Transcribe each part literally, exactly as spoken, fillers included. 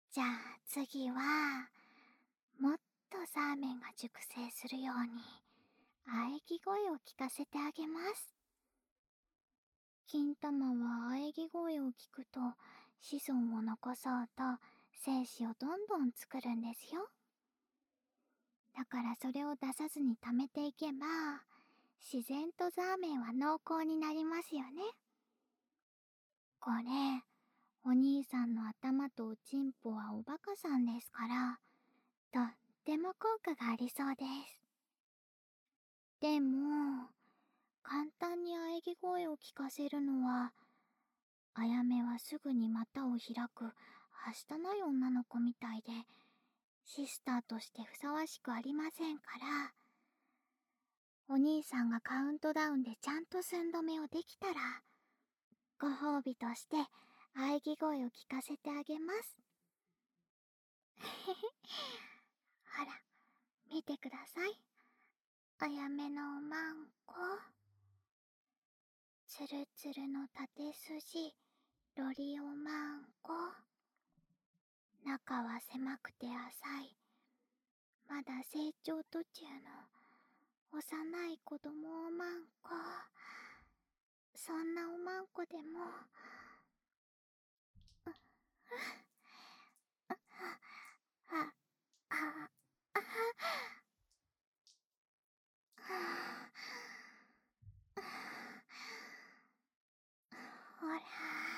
じゃあ次は、もっとザーメンが熟成するように、喘ぎ声を聞かせてあげます。金玉は喘ぎ声を聞くと、子孫を残そうと精子をどんどん作るんですよ。だからそれを出さずに溜めていけば、自然とザーメンは濃厚になりますよね。これ、お兄さんの頭とおちんぽはおバカさんですから、とっても効果がありそうです。でも、簡単に喘ぎ声を聞かせるのは、あやめはすぐに股を開くはしたない女の子みたいで、シスターとしてふさわしくありませんから、お兄さんがカウントダウンでちゃんと寸止めをできたら、ご褒美として喘ぎ声を聞かせてあげます。ほら、見てください。あやめのおまんこ。つるつるの縦筋、ロリおまんこ。中は狭くて浅い、まだ成長途中の幼い子供おまんこ。そんなおまんこでも、あ、あ、あ、あ、ほら、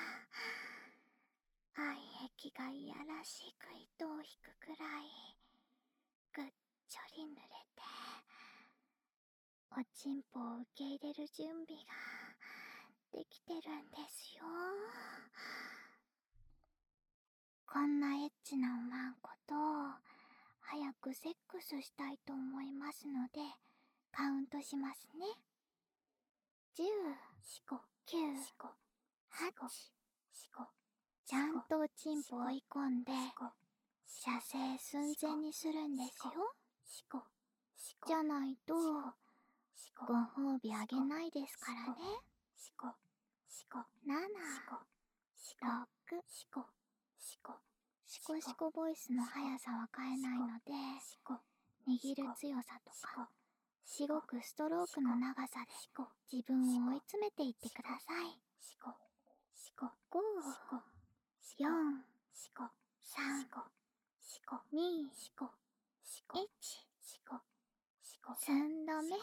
愛液がいやらしく糸を引くくらい、ぐっちょり濡れて、おちんぽを受け入れる準備ができてるんですよ。こんなエッチなおまんこと早くセックスしたいと思いますので、カウントしますね。じゅう、きゅう、はち、ちゃんとおちんぽ追い込んで射精寸前にするんですよ。じゃないとご褒美あげないですからね。なな、ろく、シコシコボイスの速さは変えないので、握る強さとかしごくストロークの長さで自分を追い詰めていってください。ご、よん、さん、に、いち、寸止め。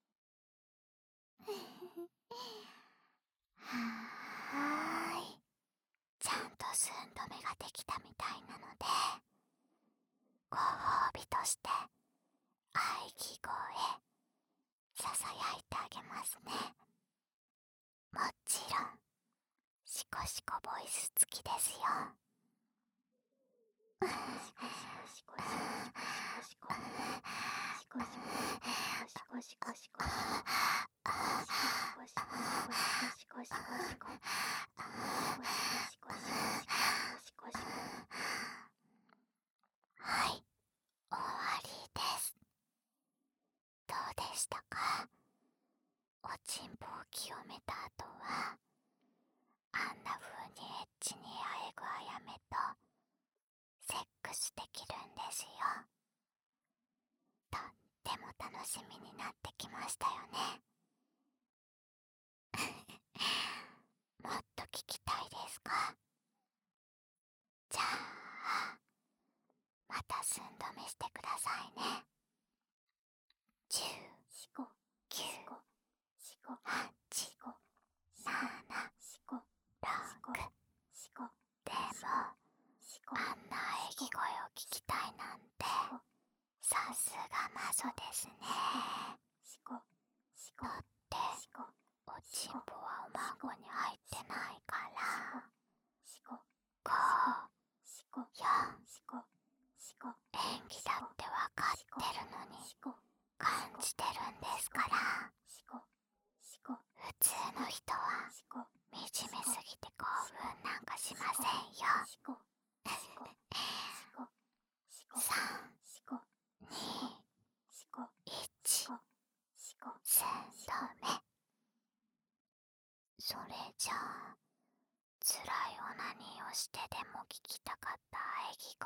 はーい。ちゃんと寸止めができたみたいなので、ご褒美として喘ぎ声ささやいてあげますね。もちろんシコシコボイス付きですよ。はい、終わりです。どうでしたか？おちんぽを清めた後は、あんな風にエッチにあえぐあやめとセックスできるんですよ。とっても楽しみになってきましたよね。もっと聞きたいですか？じゃあ、また寸止めしてくださいね。じゅう、きゅう、はち、なな、ろく。でも、あんな喘ぎ声を聞きたいなんて、さすがマゾですね。だって、おちんぽはおまんこに入ってないから。ご、よん、演技だってわかってるのに感じてるんですから。普通の人は惨めすぎて興奮なんかしませんよ。さん、に、いち、寸止め。それじゃあ、辛いオナニーをしてでも聞きたかった喘ぎ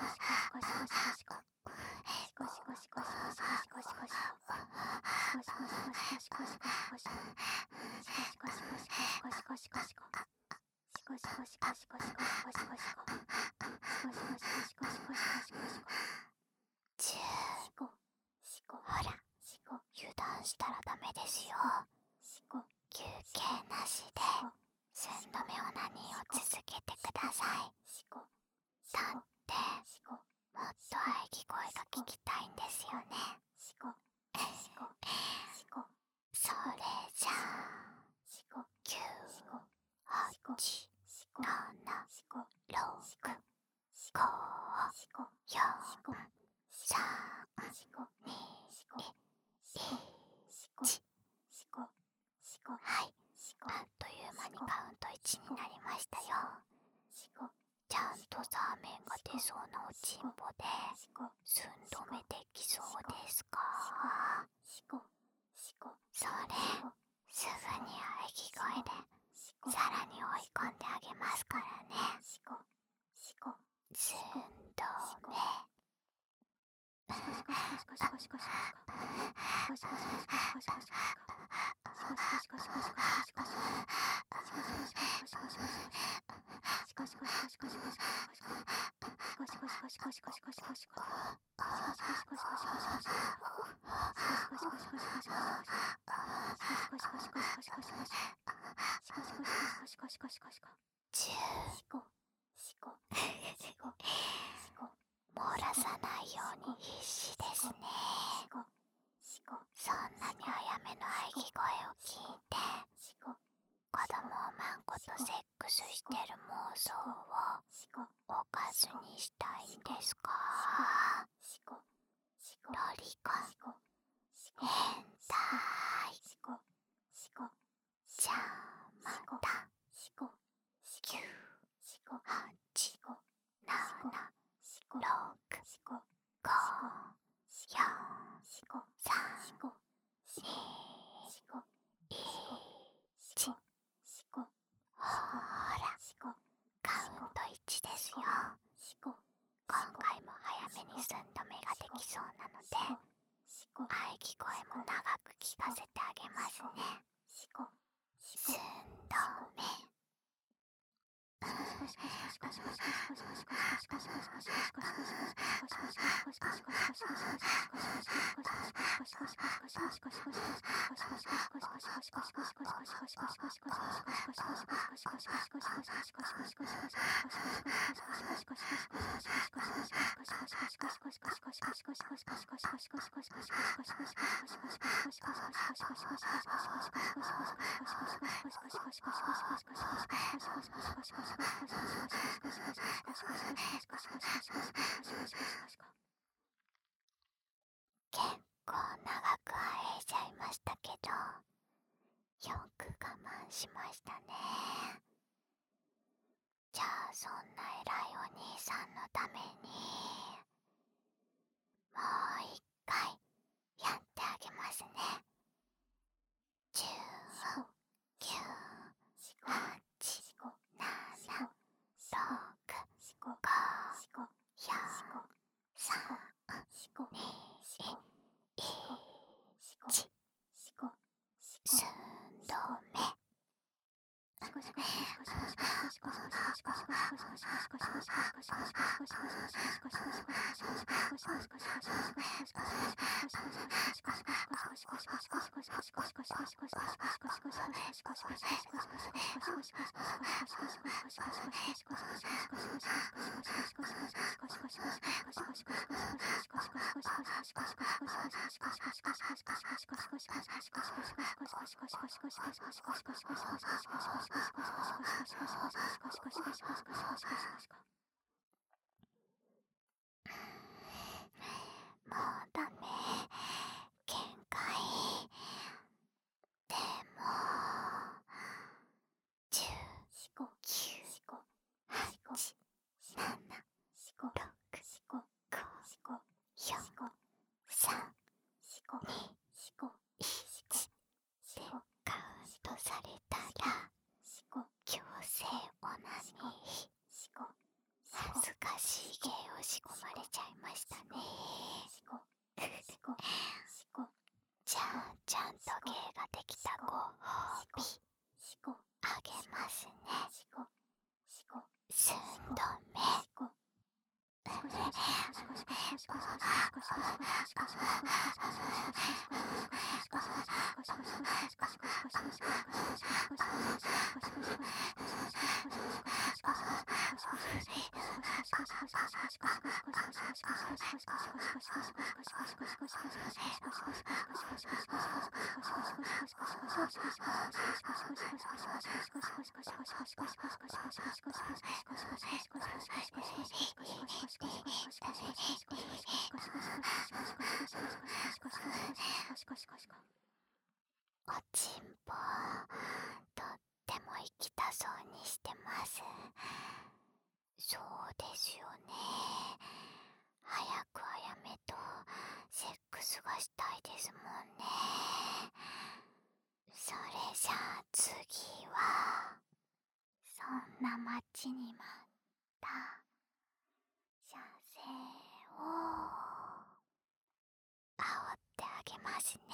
ほら、油断したらダメですよ。休憩なしで寸止めオナニーを続けてください。だってもっと喘ぎ声が聞きたいんですよね。それじゃあきゅう、はち、なな、ろく、ご、よん、さん、に、いち。はい、あっという間にカウントいちになりましたよ。ちゃんとサーメンが出そうなおちんぽで寸止めできそうですか？それすぐに喘ぎ声でさらに追い込んであげますからね。寸止め。漏らさないように必死ですね。そんなに早めの喘ぎ声を聞いて子供をマンコとセックスしてる妄想をおかずにしたいんですか？ロリコン変態。じゃあまたきゅう、はち、なな、ろく、ご、よん、さん、に、いち。ほら、カウントいちですよ。今回も早めに寸止めができそうなので喘ぎ声も長く聞かせてあげますね。寸止め。結構長くあえいちゃいましたけど、よく我慢しましたね。じゃあそんな偉いお兄さんのためにもう一回やってあげますね。じゅう、きゅう、はち、なな、ろく、ご、よん、さん、に、いち。寸止め。もうダメ、限界。でもじゅう、きゅう、はち、なな、 しげを仕込まれちゃいましたね。じゃあちゃんと芸ができたご褒美あげますね。寸止め。おちんぽとっても行きたそうにしてます。そうですよね。早くあやめとセックスがしたいですもんね。それじゃあ次はそんな待ちに待った射精を煽ってあげますね。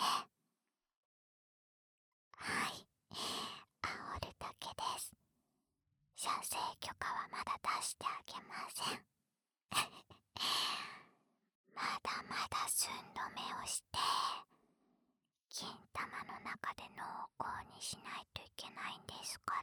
はい、煽るだけです。射精許可はまだ出してあげません。まだまだ寸止めをして金玉の中で濃厚にしないといけないんですから。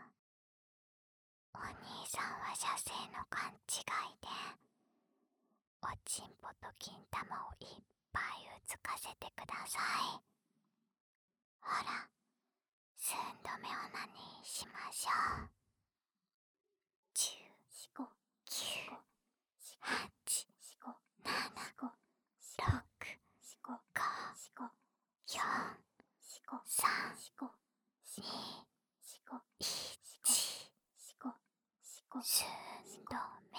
お兄さんは射精の勘違いでおちんぽと金玉をいっぱいうつかせてください。ほら、寸止めオナニーしましょう。じゅう、きゅう、はち、なな、ろく、ご、よん、さん、に、いち、寸止め。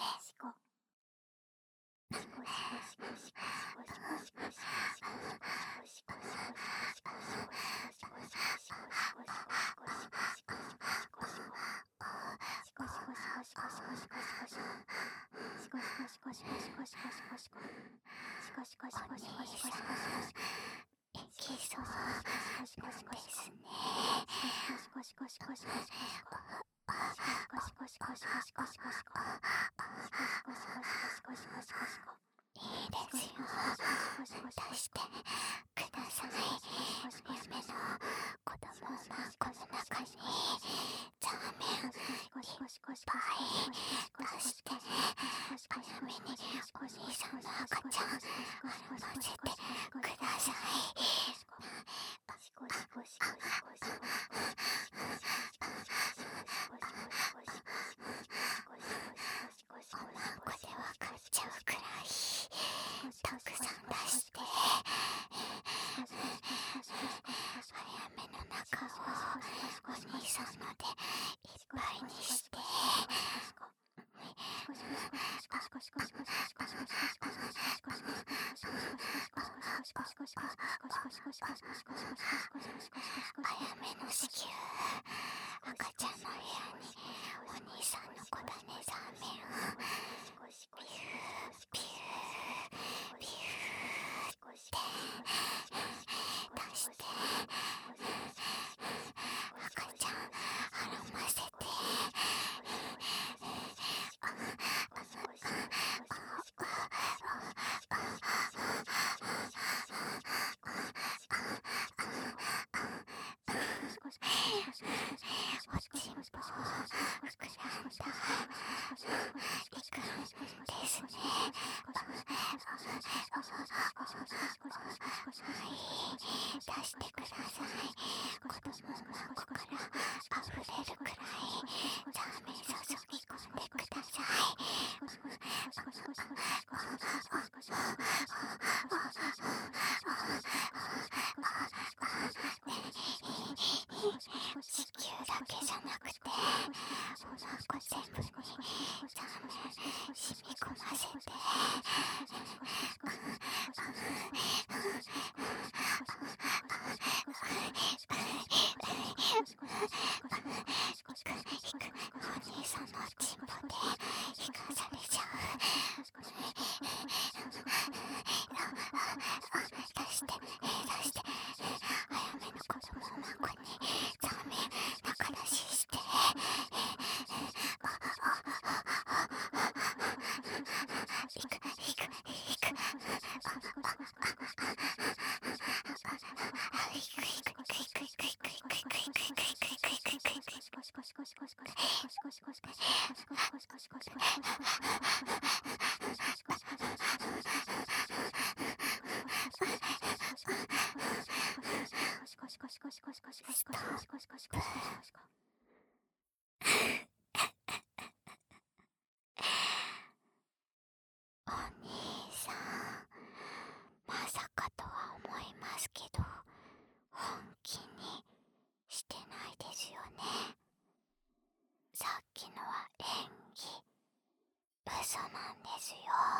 お兄さんのチンポで引かされちゃう。 お兄さん、まさかとは思いますけど、本気にしてないですよね。さっきのは演技、嘘なんですよ。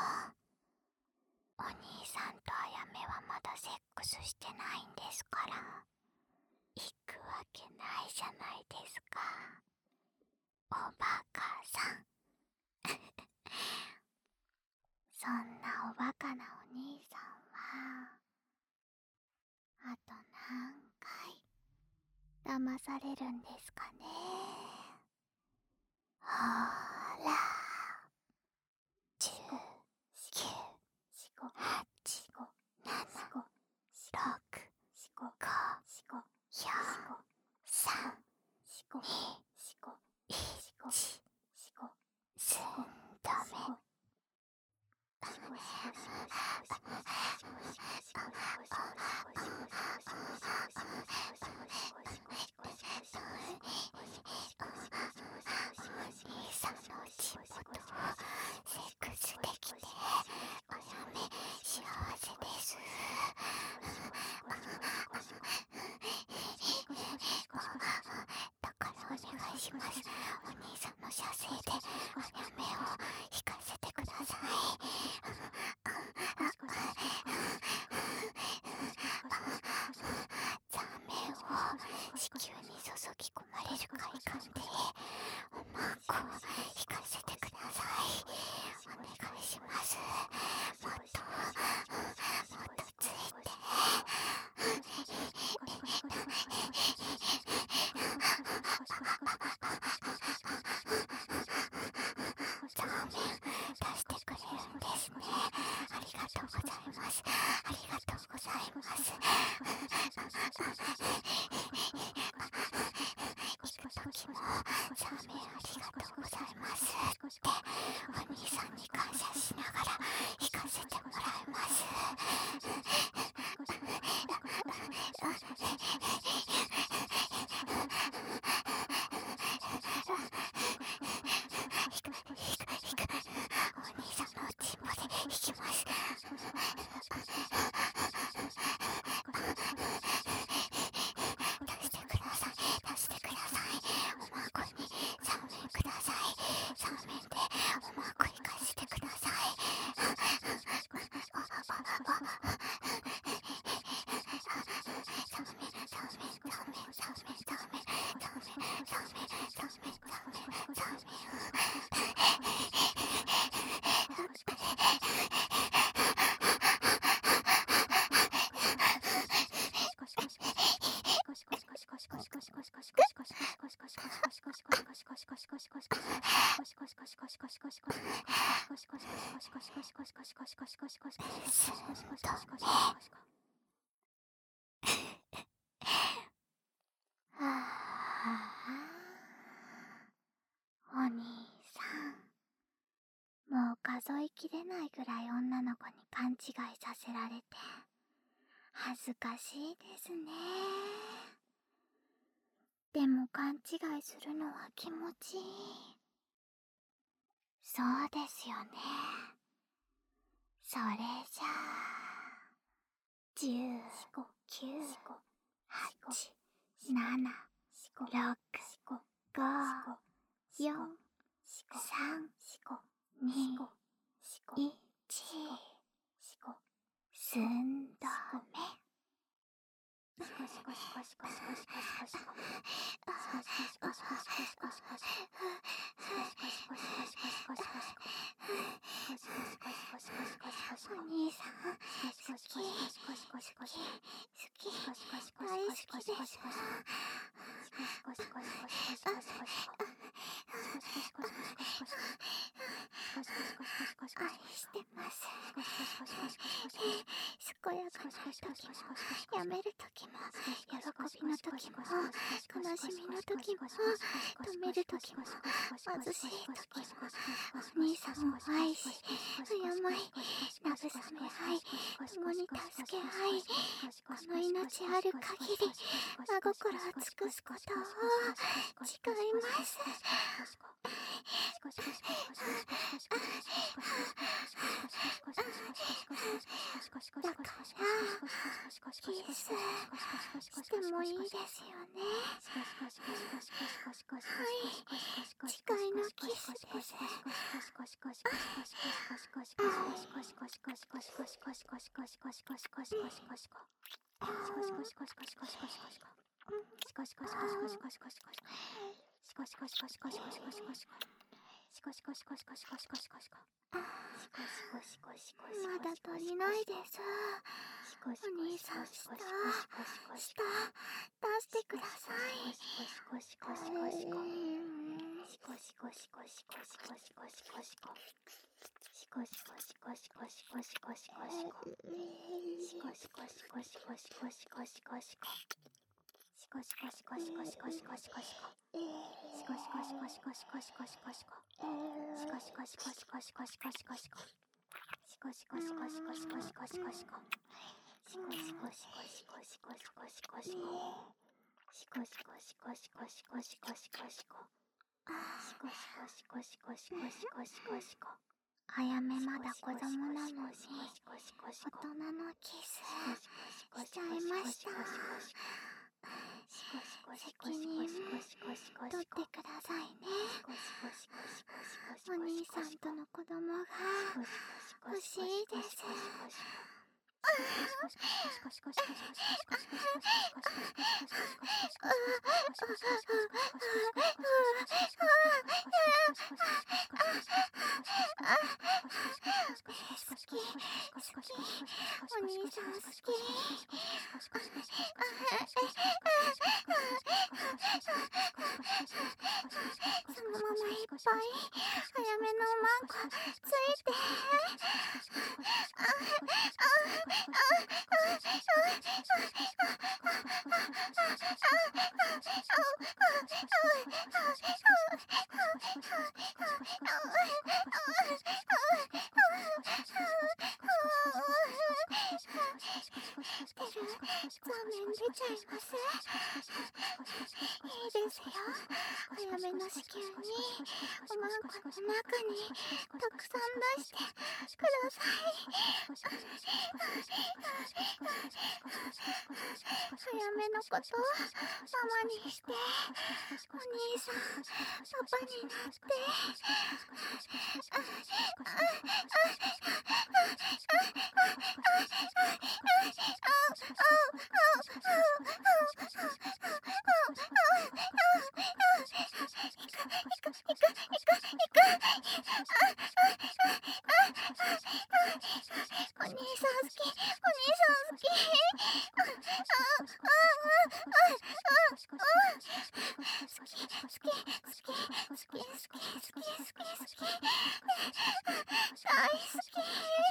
お兄さんとあやめはまだセックスしてないんですから、行くわけないじゃないですか、おバカさん。そんなおバカなお兄さんは、あと何回騙されるんですかね。ほーら、じゅう、きゅう、はち、なな、ろく、ご、よん、さん、に、いち、寸止め。兄さんの内元をセックスできて、あやめ幸せです。だからお願いします。お兄さんの射精であやめを引かせてください。ザーメンを子宮に注ぎ込まれる快感でおまんこを引かせてください。お願いします。もっともっとついて。ザーメン出してくれるんですね。ありがとうございます。ありがとうございます。行く時もザーメンありがとうございますってお兄さんに感謝しながら行かせてもらいます。お兄さんのチンポで引きます。出してください、出してください。おまんこにザーメンください。ザーメンでおまんこ行かせてください。お兄さん、もう数えきれないぐらい女の子に勘違いさせられて恥ずかしいですね。でも勘違いするのは気持ちいい。そうですよね。それじゃあ、じゅう、きゅう、はち、なな、ろく、ご、よん、さん、に、いち、寸止め。お兄さん、好き、好き、好き、大好きです。 愛してます。健やかな時もやめる時も喜びの時も悲しみの時も止める時も貧しい時もお兄さんを愛し敬い慰め合い共に助け合いこの命ある限り真心を尽くすことを誓います。だからキスしてもいいですよね。はい、誓いのキスです。まだ足りないです。お兄さん、下、下、出してください。あやめまだ子供なのに大人のキスしちゃいました。責任取ってくださいね。お兄さんとの子供が欲しいです。お兄さん好き。そのままいっぱい早めのマンコついて。ザーメン出ちゃいます。いいですよ。早めの子宮におまんこの中にたくさん出してください。早めのことママにしてお兄さんパパになって。お兄さん好き、お兄さん好き。大好き。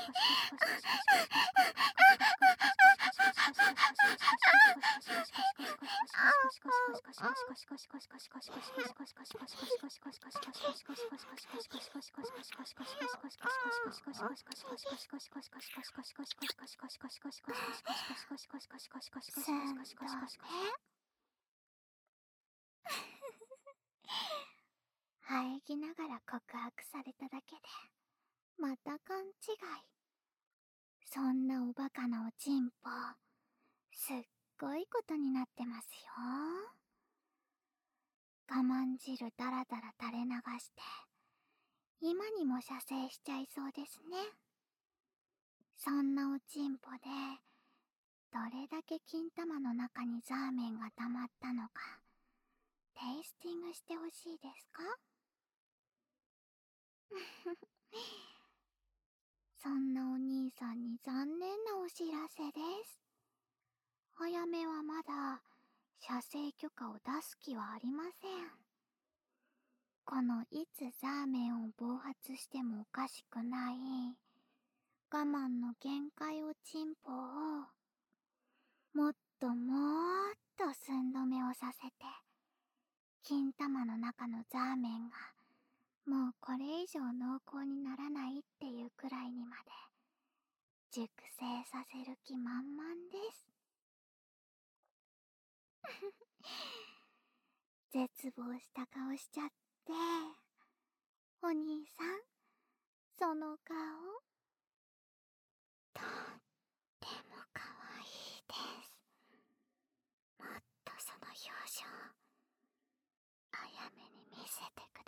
生えぎながら告白されただけでまた勘違い。そんなおバカなおちんぽすっごいことになってますよ。我慢汁だらだら垂れ流して今にも射精しちゃいそうですね。そんなおちんぽでどれだけ金玉の中にザーメンが溜まったのかテイスティングしてほしいですか？そんなお兄さんに残念なお知らせです。あやめはまだ射精許可を出す気はありません。 このいつザーメンを暴発してもおかしくない我慢の限界をチンポをもっともーっと寸止めをさせて、金玉の中のザーメンがもうこれ以上濃厚にならないっていうくらいにまで熟成させる気満々です。絶望した顔しちゃって、お兄さん、その顔、とってもかわいいです。もっとその表情、あやめに見せてく